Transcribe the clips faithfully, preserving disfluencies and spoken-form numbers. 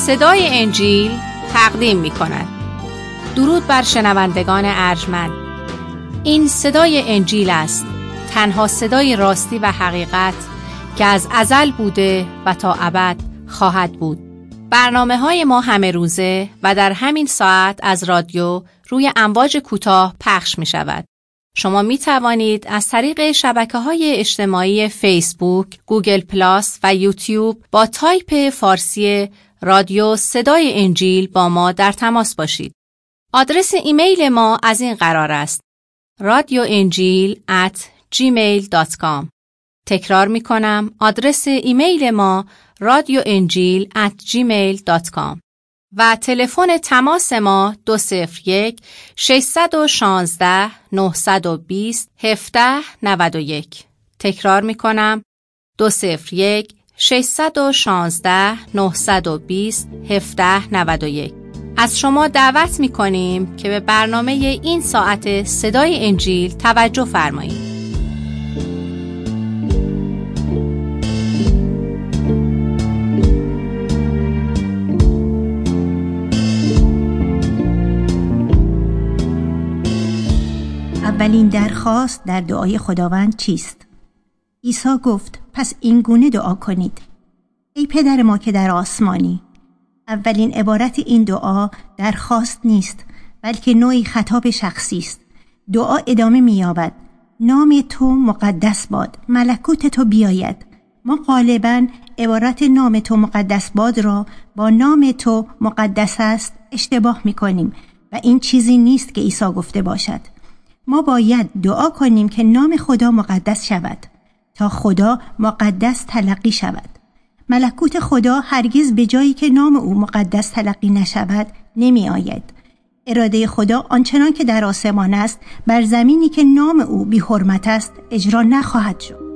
صدای انجیل تقدیم می کند. درود بر شنوندگان ارجمند. این صدای انجیل است، تنها صدای راستی و حقیقت که از ازل بوده و تا ابد خواهد بود. برنامه های ما همه روزه و در همین ساعت از رادیو روی امواج کوتاه پخش می شود. شما می توانید از طریق شبکه‌های اجتماعی فیسبوک، گوگل پلاس و یوتیوب با تایپ فارسی رادیو صدای انجیل با ما در تماس باشید. آدرس ایمیل ما از این قرار است: رادیو انجیل ات جیمیل دات کام. تکرار می کنم، آدرس ایمیل ما رادیو انجیل ات جیمیل دات کام و تلفن تماس ما دو صفر یک ششصد و شانزده نهصد و بیست هفده نود و یک. تکرار می کنم، دو صفر یک ششصد و شانزده نهصد و بیست هفده نود و یک. از شما دعوت می کنیم که به برنامه این ساعت صدای انجیل توجه فرمایید. اولین درخواست در دعای خداوند چیست؟ عیسی گفت پس این گونه دعا کنید: ای پدر ما که در آسمانی. اولین عبارت این دعا درخواست نیست، بلکه نوعی خطاب شخصی است. دعا ادامه می‌یابد: نام تو مقدس باد، ملکوت تو بیاید. ما غالباً عبارت نام تو مقدس باد را با نام تو مقدس است اشتباه می‌کنیم و این چیزی نیست که عیسی گفته باشد. ما باید دعا کنیم که نام خدا مقدس شود تا خدا مقدس تلقی شود. ملکوت خدا هرگز به جایی که نام او مقدس تلقی نشود نمی آید. اراده خدا آنچنان که در آسمان است بر زمینی که نام او بی حرمت است اجرا نخواهد شد.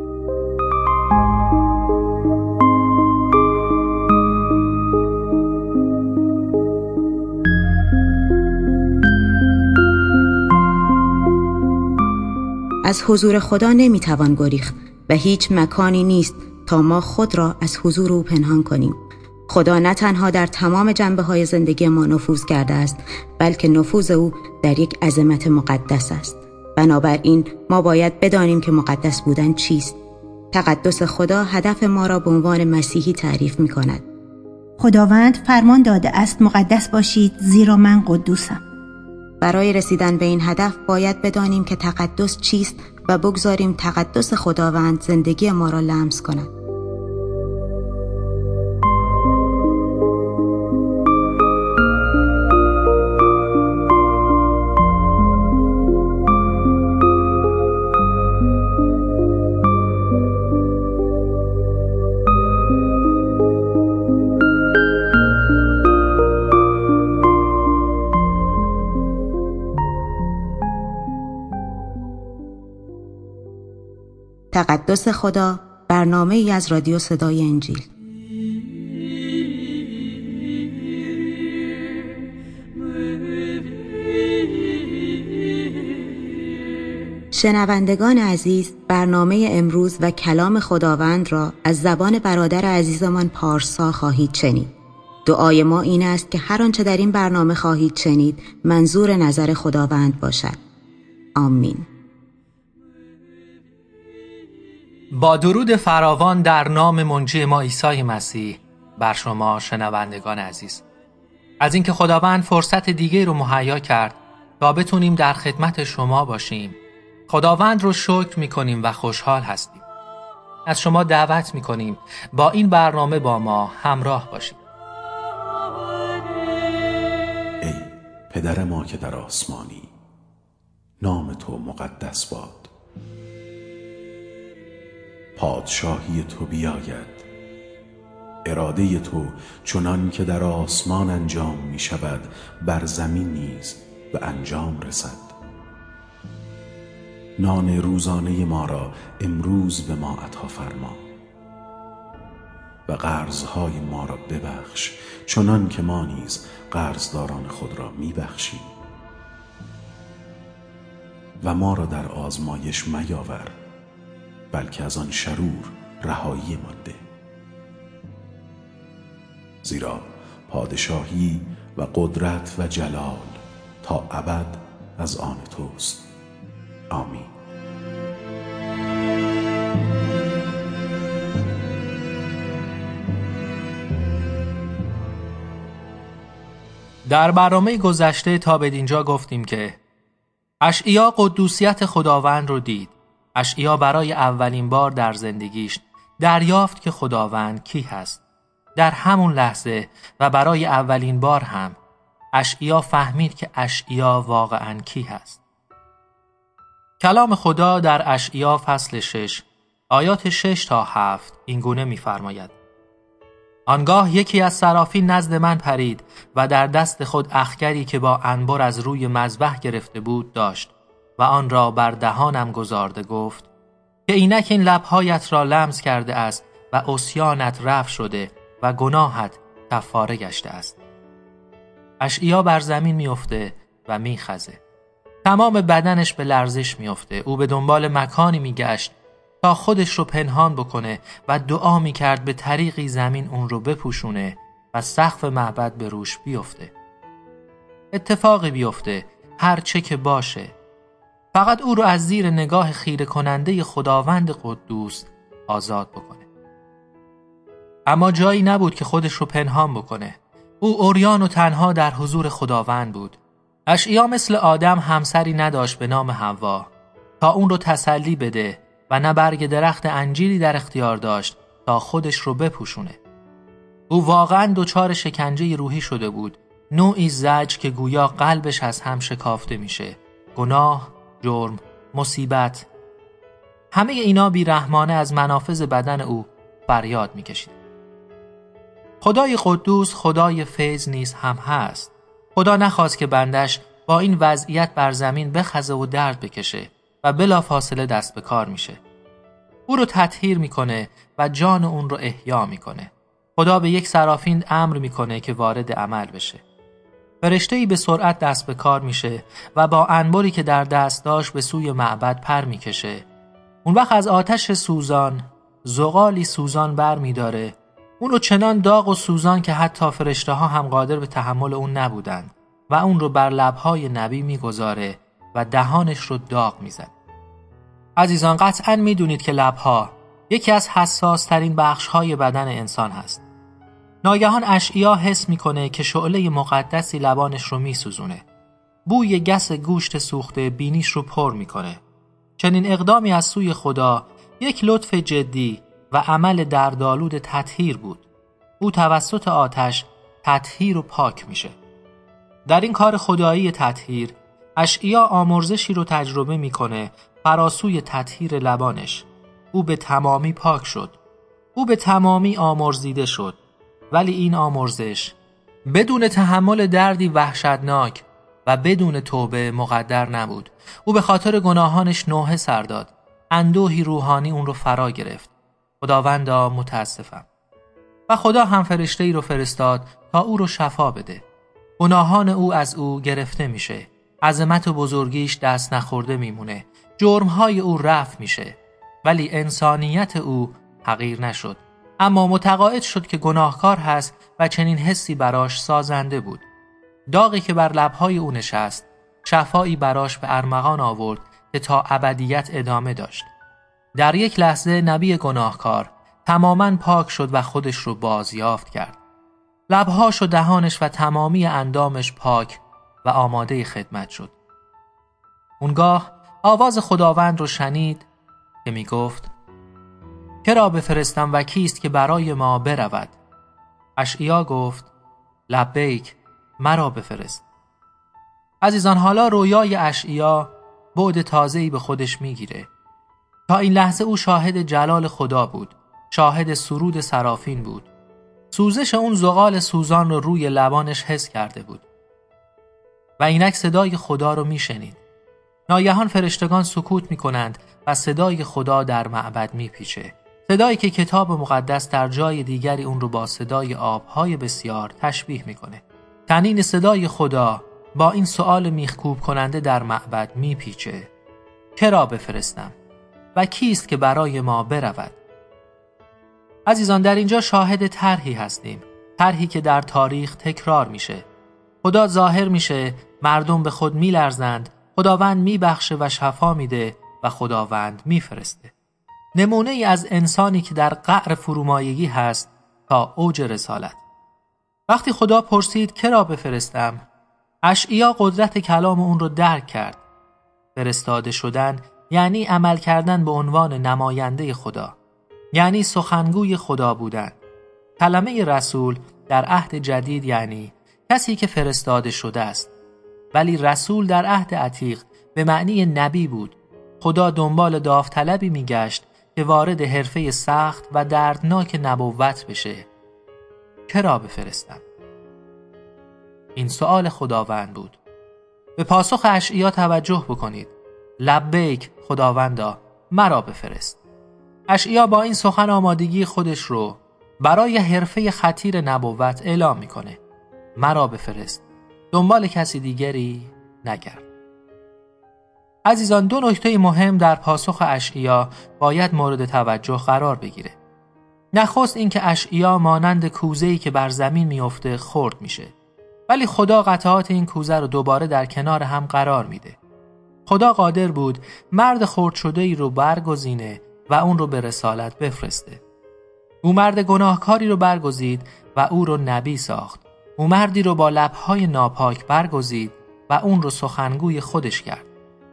از حضور خدا نمیتوان گریخت و هیچ مکانی نیست تا ما خود را از حضور او پنهان کنیم. خدا نه تنها در تمام جنبه‌های زندگی ما نفوذ کرده است، بلکه نفوذ او در یک عظمت مقدس است. بنابراین ما باید بدانیم که مقدس بودن چیست. تقدس خدا هدف ما را به عنوان مسیحی تعریف می‌کند. خداوند فرمان داده است مقدس باشید زیرا من قدوسم. برای رسیدن به این هدف باید بدانیم که تقدس چیست و بگذاریم تقدس خداوند زندگی ما را لمس کند. تقدس خدا، برنامه ای از رادیو صدای انجیل. شنوندگان عزیز، برنامه امروز و کلام خداوند را از زبان برادر عزیزمان پارسا خواهید شنید. دعای ما این است که هر آنچه در این برنامه خواهید شنید منظور نظر خداوند باشد. آمین. با درود فراوان در نام منجی ما عیسی مسیح بر شما شنوندگان عزیز، از اینکه خداوند فرصت دیگه رو مهیا کرد تا بتونیم در خدمت شما باشیم، خداوند رو شکر میکنیم و خوشحال هستیم. از شما دعوت میکنیم با این برنامه با ما همراه باشید. ای پدر ما که در آسمانی، نام تو مقدس باد. پادشاهی تو بیاید. اراده تو چنان که در آسمان انجام می شود بر زمین نیز به انجام رسد. نان روزانه ما را امروز به ما عطا فرما و قرضهای ما را ببخش چنان که ما نیز قرضداران خود را می بخشیم و ما را در آزمایش میاور، بلکه از آن شرور رهایی مانده. زیرا پادشاهی و قدرت و جلال تا ابد از آن توست. آمین. در برنامه گذشته تا به اینجا گفتیم که اشعیا قدوسیت خداوند رو دید. اشعیا برای اولین بار در زندگیش دریافت که خداوند کی هست. در همون لحظه و برای اولین بار هم اشعیا فهمید که اشعیا واقعاً کی هست. کلام خدا در اشعیا فصل شش آیات شش تا هفت این گونه می‌فرماید: آنگاه یکی از سرافین نزد من پرید و در دست خود اخگری که با عنبر از روی مذبح گرفته بود داشت و آن را بر دهانم گذارده گفت که اینک این لبهایت را لمس کرده است و عصیانت رفع شده و گناهت کفاره گشته است. اشعیا بر زمین میفته و میخزه. تمام بدنش به لرزش میفته. او به دنبال مکانی میگشت تا خودش رو پنهان بکنه و دعا میکرد به طریقی زمین اون رو بپوشونه و سقف معبد به روش بیفته. اتفاقی بیفته، هر چه که باشه، فقط او رو از زیر نگاه خیره کننده خداوند قدوس آزاد بکنه. اما جایی نبود که خودش رو پنهان بکنه. او عریان و تنها در حضور خداوند بود. اشعیا مثل آدم همسری نداشت به نام حوا تا اون رو تسلی بده و نه برگ درخت انجیری در اختیار داشت تا خودش رو بپوشونه. او واقعاً دچار شکنجه روحی شده بود، نوعی زجر که گویا قلبش از هم شکافته میشه. گناه، جرم، مصیبت، همه اینا بیرحمانه از منافذ بدن او فریاد میکشید. خدای قدوس خدای فیض نیز هم هست. خدا نخواست که بندش با این وضعیت بر زمین بخزه و درد بکشه و بلا فاصله دست به کار میشه. او رو تطهیر میکنه و جان اون رو احیا میکنه. خدا به یک سرافین امر میکنه که وارد عمل بشه. فرشته‌ای به سرعت دست به کار میشه و با عنبری که در دست داشت به سوی معبد پر میکشه. اون وقت از آتش سوزان زغالی سوزان بر میداره. اون رو چنان داغ و سوزان که حتی فرشته ها هم قادر به تحمل اون نبودند و اون رو بر لبهای نبی میگذاره و دهانش رو داغ میزن. عزیزان، قطعاً میدونید که لبها یکی از حساس ترین بخش های بدن انسان هست. ناگهان اشعیا حس میکنه که شعله مقدسی لبانش رو میسوزونه. بوی گس گوشت سوخته بینیش رو پر میکنه. چنین اقدامی از سوی خدا یک لطف جدی و عمل دردآلود تطهیر بود. او توسط آتش تطهیر و پاک میشه. در این کار خدایی تطهیر اشعیا آمرزشی رو تجربه میکنه فراسوی تطهیر لبانش. او به تمامی پاک شد. او به تمامی آمرزیده شد. ولی این آمرزش بدون تحمل دردی وحشتناک و بدون توبه مقدر نبود. او به خاطر گناهانش نوحه سر داد. اندوهی روحانی اون رو فرا گرفت. خداوندا متاسفم. و خدا هم فرشته‌ای رو فرستاد تا او رو شفا بده. گناهان او از او گرفته میشه. عظمت و بزرگیش دست نخورده میمونه. جرمهای او رفع میشه. ولی انسانیت او حقیر نشد. اما متقاعد شد که گناهکار هست و چنین حسی براش سازنده بود. داغی که بر لبهای او نشست شفایی براش به ارمغان آورد که تا ابدیت ادامه داشت. در یک لحظه نبی گناهکار تماماً پاک شد و خودش رو بازیافت کرد. لبهاش و دهانش و تمامی اندامش پاک و آماده خدمت شد. اونگاه آواز خداوند رو شنید که می گفت که را بفرستم و کیست که برای ما برود؟ اشعیا گفت لبیک، مرا بفرست. عزیزان، حالا رویای اشعیا بعد تازه‌ای به خودش میگیره. تا این لحظه او شاهد جلال خدا بود، شاهد سرود سرافین بود. سوزش اون زغال سوزان رو روی لبانش حس کرده بود و اینک صدای خدا رو میشنید. ناگهان فرشتگان سکوت میکنند و صدای خدا در معبد میپیچه. صدایی که کتاب مقدس در جای دیگری اون رو با صدای آبهای بسیار تشبیه میکنه. تنین صدای خدا با این سؤال میخکوب کننده در معبد میپیچه: که را بفرستم و کیست که برای ما برود؟ عزیزان، در اینجا شاهد طرحی هستیم. طرحی که در تاریخ تکرار میشه. خدا ظاهر میشه، مردم به خود میلرزند، خداوند میبخشه و شفا میده و خداوند میفرسته. نمونه ای از انسانی که در قعر فرومایگی هست تا اوج رسالت. وقتی خدا پرسید که را بفرستم، اشعیا قدرت کلام اون رو درک کرد. فرستاده شدن یعنی عمل کردن به عنوان نماینده خدا، یعنی سخنگوی خدا بودن. کلمه رسول در عهد جدید یعنی کسی که فرستاده شده است، ولی رسول در عهد عتیق به معنی نبی بود. خدا دنبال داوطلبی میگشت که وارد حرفه سخت و دردناک نبوت بشه. که را بفرستم؟ این سؤال خداوند بود. به پاسخ اشعیا توجه بکنید. لبیک خداوندا، مرا بفرست. اشعیا با این سخن آمادگی خودش رو برای حرفه خطیر نبوت اعلام میکنه. مرا بفرست، دنبال کسی دیگری نگرد. عزیزان، دو نکته مهم در پاسخ اشعیا باید مورد توجه قرار بگیره. نخست این که اشعیا مانند کوزه‌ای که بر زمین میفته خرد میشه، ولی خدا قطعات این کوزه رو دوباره در کنار هم قرار میده. خدا قادر بود مرد خرد شده‌ای رو برگزینه و اون رو به رسالت بفرسته. او مرد گناهکاری رو برگزید و او رو نبی ساخت. او مردی رو با لب‌های ناپاک برگزید و اون رو سخنگوی خودش کرد.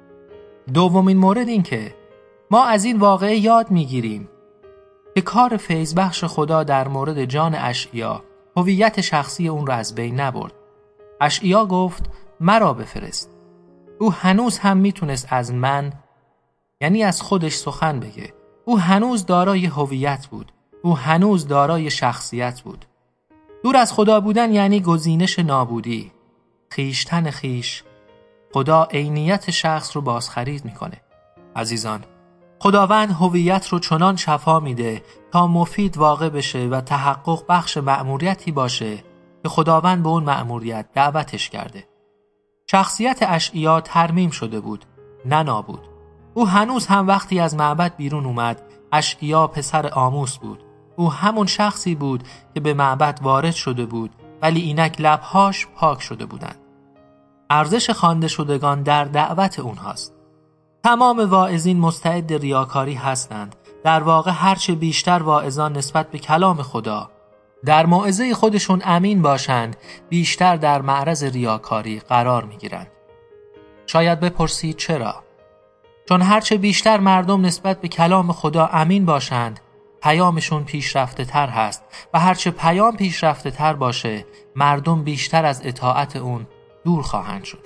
دومین مورد این که ما از این واقعه یاد میگیریم که کار فیض‌بخش خدا در مورد جان اشعیا هویت شخصی اون رو از بین نبرد. اشعیا گفت مرا بفرست. او هنوز هم میتونست از من، یعنی از خودش، سخن بگه. او هنوز دارای هویت بود. او هنوز دارای شخصیت بود. دور از خدا بودن یعنی گزینش نابودی. خیشتن خیش. خدا عینیت شخص رو بازخرید میکنه. عزیزان، خداوند هویت رو چنان شفا میده تا مفید واقع بشه و تحقق بخش مأموریتی باشه که خداوند به اون مأموریت دعوتش کرده. شخصیت اشعیا ترمیم شده بود، نه نابود. او هنوز هم وقتی از معبد بیرون اومد، اشعیا پسر آموس بود. او همون شخصی بود که به معبد وارد شده بود، ولی اینک لبهاش پاک شده بودند. ارزش خوانده شدگان در دعوت اونهاست. تمام واعظین مستعد ریاکاری هستند. در واقع هرچه بیشتر واعظان نسبت به کلام خدا در موعظه خودشون امین باشند، بیشتر در معرض ریاکاری قرار میگیرند. شاید بپرسید چرا؟ چون هرچه بیشتر مردم نسبت به کلام خدا امین باشند، پیامشون پیشرفته تر هست و هرچه پیام پیشرفته تر باشه، مردم بیشتر از اطاعت اون دور خواهند شد.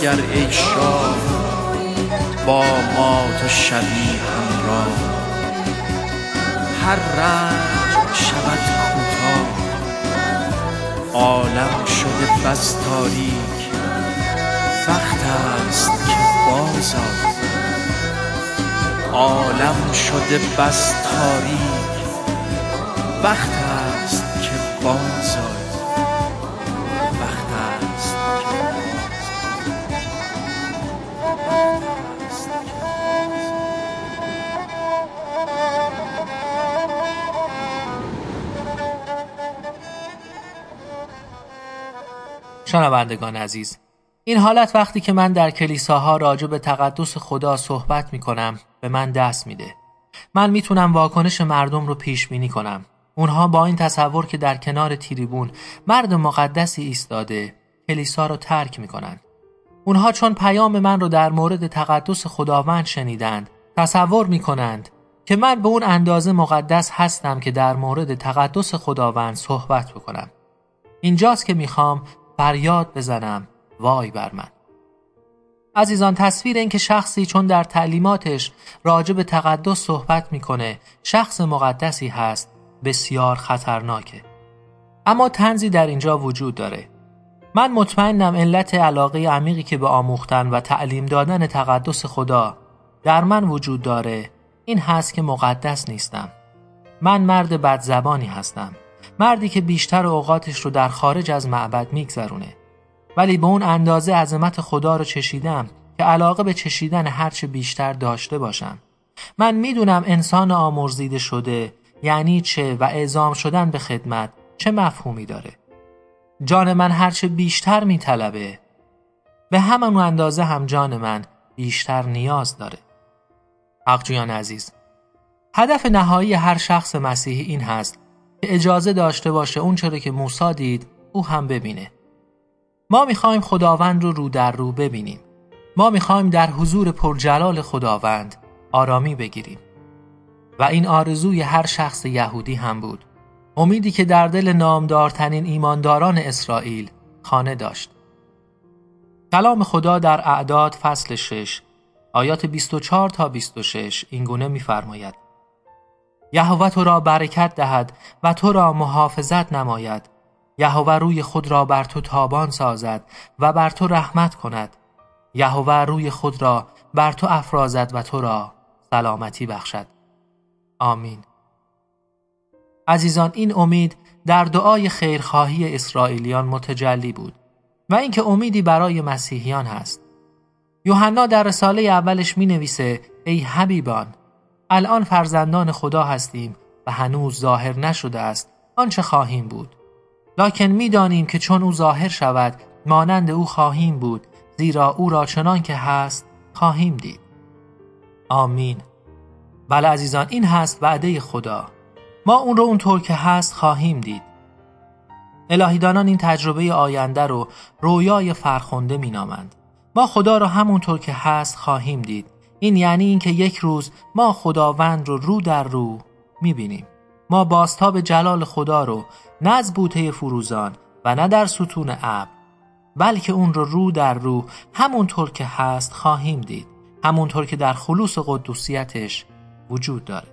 مگر ای شاه با ما تو شبی همراه. هر رنج شود کوتاه عالم شده بس تاریک، وقت است که باز آی. عالم شده بس تاریک، وقت است که باز آی. وقت است که شنوندگان عزیز، این حالت وقتی که من در کلیساها راجع به تقدس خدا صحبت می کنم به من دست میده. من میتونم واکنش مردم رو پیش بینی کنم. اونها با این تصور که در کنار تریبون مرد مقدسی ایستاده کلیسا رو ترک میکنن. اونها چون پیام من رو در مورد تقدس خداوند شنیدند تصور میکنند که من به اون اندازه مقدس هستم که در مورد تقدس خداوند صحبت بکنم. اینجاست که میخوام فریاد بزنم وای بر من. عزیزان، تصویر این که شخصی چون در تعلیماتش راجع به تقدس صحبت میکنه شخص مقدسی هست بسیار خطرناکه. اما طنزی در اینجا وجود داره. من مطمئنم علت علاقه عمیقی که به آموختن و تعلیم دادن تقدس خدا در من وجود داره این هست که مقدس نیستم. من مرد بدزبانی هستم، مردی که بیشتر اوقاتش رو در خارج از معبد میگذرونه، ولی به اون اندازه عظمت خدا رو چشیدم که علاقه به چشیدن هرچه بیشتر داشته باشم. من میدونم انسان آمرزیده شده یعنی چه و اعزام شدن به خدمت چه مفهومی داره. جان من هرچه بیشتر میطلبه، به همون اندازه هم جان من بیشتر نیاز داره. حقجویان عزیز، هدف نهایی هر شخص مسیحی این هست که اجازه داشته باشه اون چرا که موسی دید او هم ببینه. ما میخوایم خداوند رو رو در رو ببینیم. ما میخوایم در حضور پرجلال خداوند آرامی بگیریم. و این آرزوی هر شخص یهودی هم بود. امیدی که در دل نامدارترین ایمانداران اسرائیل خانه داشت. کلام خدا در اعداد فصل شش آیات بیست و چهار تا بیست و شش این گونه می‌فرماید: یهوه تو را برکت دهد و تو را محافظت نماید. یهوه روی خود را بر تو تابان سازد و بر تو رحمت کند. یهوه روی خود را بر تو افرازد و تو را سلامتی بخشد. آمین. عزیزان، این امید در دعای خیرخواهی اسرائیلیان متجلی بود و اینکه امیدی برای مسیحیان هست. یوحنا در رساله اولش می نویسه: ای حبیبان، الان فرزندان خدا هستیم و هنوز ظاهر نشده است آنچه خواهیم بود، لکن می دانیم که چون او ظاهر شود مانند او خواهیم بود، زیرا او را چنان که هست خواهیم دید. آمین. بله عزیزان، این هست وعده خدا. ما اون رو اونطور که هست خواهیم دید. الهیدانان این تجربه آینده رو رویای فرخنده می نامند. ما خدا رو همونطور که هست خواهیم دید. این یعنی این که یک روز ما خداوند رو رو در رو می بینیم. ما بازتاب جلال خدا رو نه از بوته فروزان و نه در ستون ابر، بلکه اون رو رو در رو همونطور که هست خواهیم دید، همونطور که در خلوص قدوسیتش وجود داره.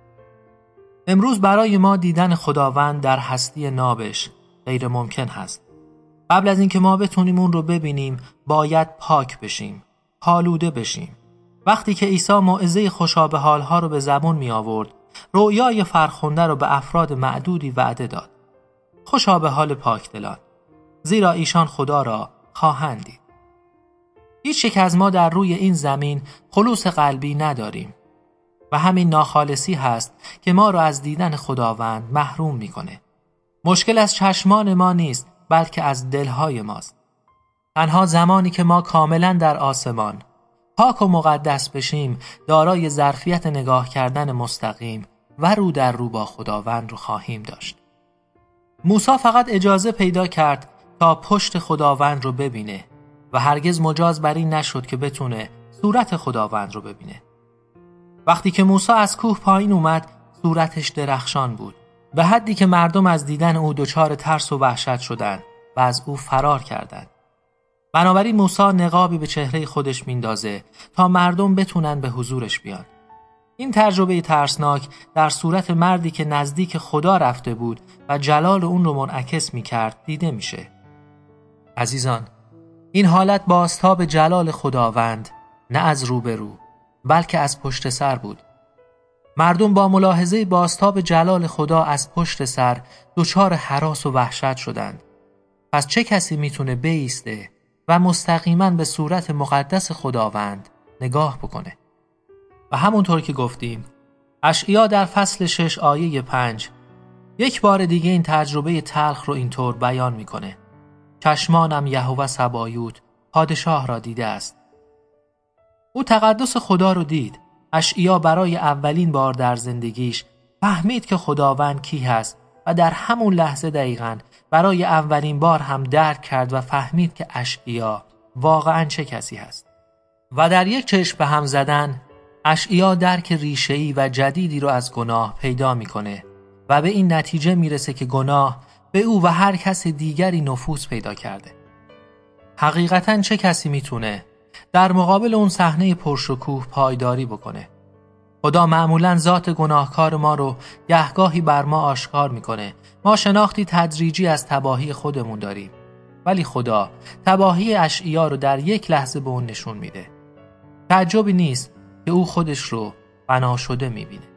امروز برای ما دیدن خداوند در هستی نابش غیر ممکن هست. قبل از اینکه ما بتونیم اون رو ببینیم باید پاک بشیم، پالوده بشیم. وقتی که عیسی موعظه خوشا به حالها رو به زبون می آورد، رویای فرخنده رو به افراد معدودی وعده داد. خوشا به حال پاکدلان، زیرا ایشان خدا را خواهند دید. هیچ یک از ما در روی این زمین خلوص قلبی نداریم و همین ناخالصی هست که ما را از دیدن خداوند محروم میکنه. مشکل از چشمان ما نیست، بلکه از دلهای ماست. تنها زمانی که ما کاملا در آسمان پاک و مقدس بشیم، دارای ظرفیت نگاه کردن مستقیم و رو در رو با خداوند رو خواهیم داشت. موسی فقط اجازه پیدا کرد تا پشت خداوند رو ببینه و هرگز مجاز بر این نشد که بتونه صورت خداوند رو ببینه. وقتی که موسی از کوه پایین اومد، صورتش درخشان بود، به حدی که مردم از دیدن او دچار ترس و وحشت شدند و از او فرار کردند. بنابراین موسی نقابی به چهره خودش میندازه تا مردم بتونن به حضورش بیان. این تجربه ترسناک در صورت مردی که نزدیک خدا رفته بود و جلال اون رو منعکس میکرد دیده میشه. عزیزان، این حالت بازتاب جلال خداوند نه از روبرو بلکه از پشت سر بود. مردم با ملاحظه بازتاب جلال خدا از پشت سر دچار هراس و وحشت شدند. پس چه کسی میتونه بایسته و مستقیما به صورت مقدس خداوند نگاه بکنه؟ و همونطور که گفتیم اشعیا در فصل شش آیه پنج یک بار دیگه این تجربه تلخ رو اینطور بیان میکنه: چشمانم یهوه سبایوت پادشاه را دیده است. او تقدس خدا رو دید. اشعیا برای اولین بار در زندگیش فهمید که خداوند کی هست و در همون لحظه دقیقاً برای اولین بار هم درک کرد و فهمید که اشعیا واقعاً چه کسی هست. و در یک چشم به هم زدن اشعیا درک ریشه‌ای و جدیدی رو از گناه پیدا میکنه و به این نتیجه میرسه که گناه به او و هر کس دیگری نفوذ پیدا کرده. حقیقتاً چه کسی میتونه در مقابل اون صحنه پرشکوه پایداری بکنه؟ خدا معمولاً ذات گناهکار ما رو گهگاهی بر ما آشکار میکنه. ما شناختی تدریجی از تباهی خودمون داریم، ولی خدا تباهی اشعیا رو در یک لحظه به اون نشون میده. تعجبی نیست که او خودش رو فنا شده میبینه.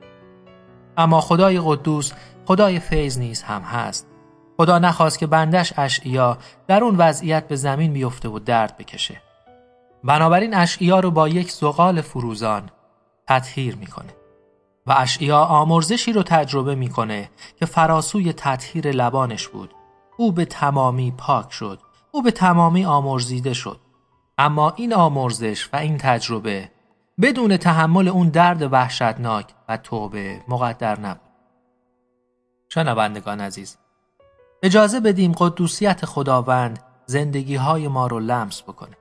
اما خدای قدوس خدای فیض نیز هم هست. خدا نخواست که بندش اشعیا در اون وضعیت به زمین بیفته و درد بکشه. بنابراین اشعیا رو با یک زغال فروزان تطهیر میکنه و اشعیا آمرزشی رو تجربه میکنه که فراسوی تطهیر لبانش بود. او به تمامی پاک شد. او به تمامی آمرزیده شد. اما این آمرزش و این تجربه بدون تحمل اون درد وحشتناک و توبه مقدر نبود. شنوندگان عزیز، اجازه بدیم قدوسیت خداوند زندگی‌های ما رو لمس بکنه.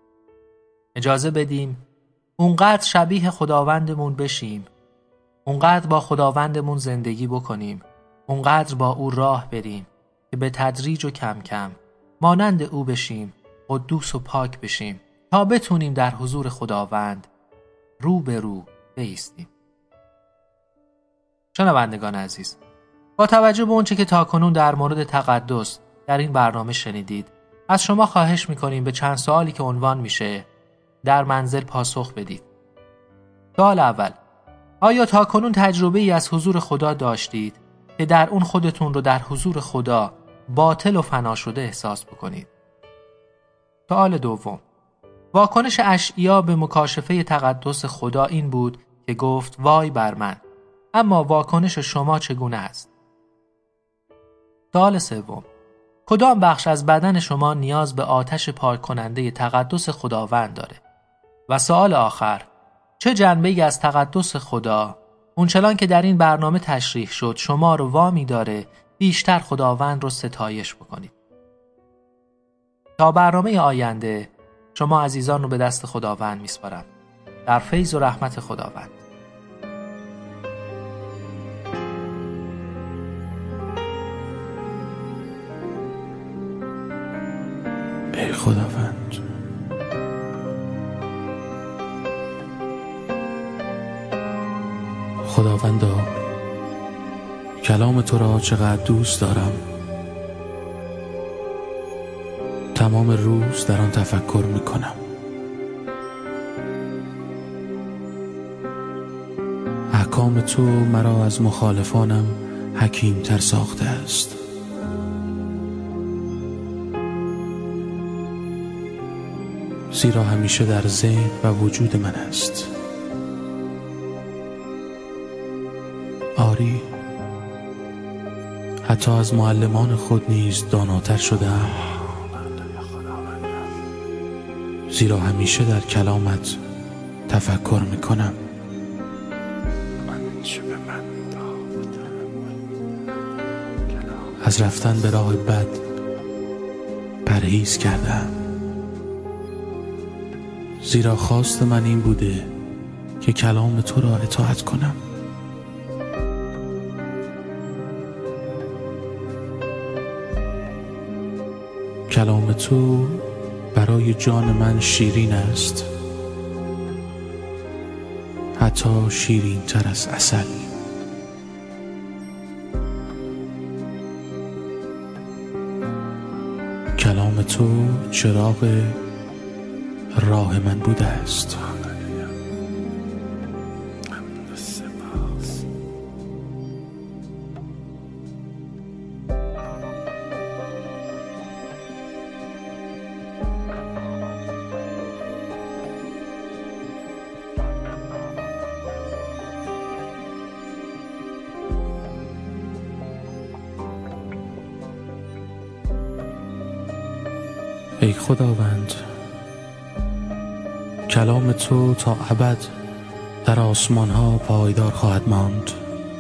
اجازه بدیم اونقدر شبیه خداوندمون بشیم، اونقدر با خداوندمون زندگی بکنیم، اونقدر با او راه بریم که به تدریج و کم کم مانند او بشیم، قدوس و پاک بشیم تا بتونیم در حضور خداوند رو به رو بایستیم. شنوندگان عزیز، با توجه به اونچه که تاکنون در مورد تقدس در این برنامه شنیدید، از شما خواهش میکنیم به چند سوالی که عنوان میشه در منزل پاسخ بدید. سوال اول: آیا تاکنون تجربه ای از حضور خدا داشتید که در اون خودتون رو در حضور خدا باطل و فنا شده احساس بکنید؟ سوال دوم: واکنش اشعیا به مکاشفه تقدس خدا این بود که گفت وای بر من، اما واکنش شما چگونه است؟ سوال سوم: کدام بخش از بدن شما نیاز به آتش پاک کننده تقدس خداوند داره؟ و سوال آخر: چه جنبه‌ای از تقدس خدا اونچنان که در این برنامه تشریح شد شما رو وامی داره بیشتر خداوند رو ستایش بکنید؟ تا برنامه آینده شما عزیزان رو به دست خداوند میسپارم. در فیض و رحمت خداوند. ای خداوند، خداوندا، کلام تو را چقدر دوست دارم. تمام روز در آن تفکر می کنم. احکام تو مرا از مخالفانم حکیم تر ساخته است. زیرا همیشه در ذهن و وجود من است. آری، حتی از معلمان خود نیز داناتر شدم، زیرا همیشه در کلامت تفکر میکنم. از رفتن به راه بد پرهیز کردم، زیرا خواست من این بوده که کلام تو را اطاعت کنم. کلام تو برای جان من شیرین است، حتی شیرین تر از عسل. کلام تو چراغ راه من بوده است. ای خداوند، کلام تو تا ابد در آسمان ها پایدار خواهد ماند.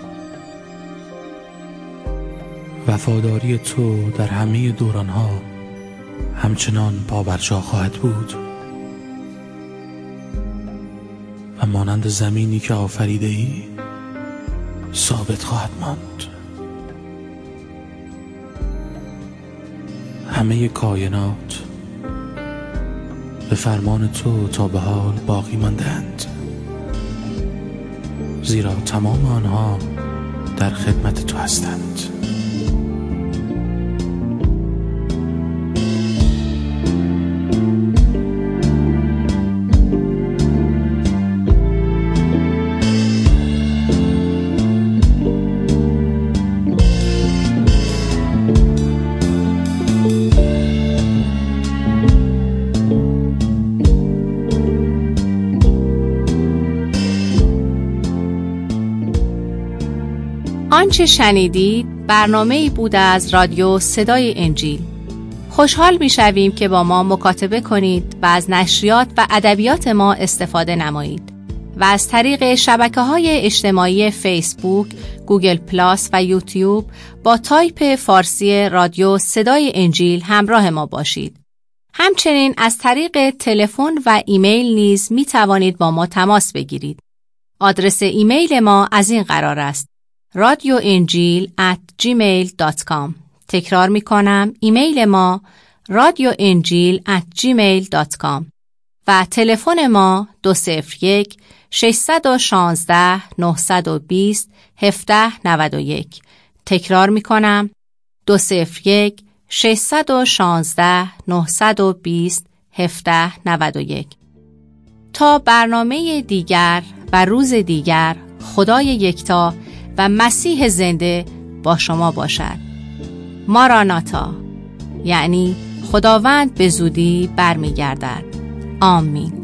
وفاداری تو در همه دوران ها همچنان پابرجا خواهد بود و مانند زمینی که آفریده ای ثابت خواهد ماند. همه کائنات به فرمان تو تا به حال باقی ماندند، زیرا تمام آنها در خدمت تو هستند. آنچه شنیدید برنامه‌ای بود از رادیو صدای انجیل. خوشحال می‌شویم که با ما مکاتبه کنید و از نشریات و ادبیات ما استفاده نمایید و از طریق شبکه‌های اجتماعی فیسبوک، گوگل پلاس و یوتیوب با تایپ فارسی رادیو صدای انجیل همراه ما باشید. همچنین از طریق تلفن و ایمیل نیز می‌توانید با ما تماس بگیرید. آدرس ایمیل ما از این قرار است: رادیو انجیل ات جیمیل دات کام. تکرار می کنم، ایمیل ما رادیو انجیل ات جیمیل دات کام و تلفن ما دو صفر یک شش یک شش نه دو صفر هفت نه یک. تکرار می کنم، دو صفر یک شش یک شش نه دو صفر هفت نه یک. تا برنامه دیگر و روز دیگر، خدای یکتا و مسیح زنده با شما باشد. ماراناتا، یعنی خداوند به زودی برمیگردد. آمین.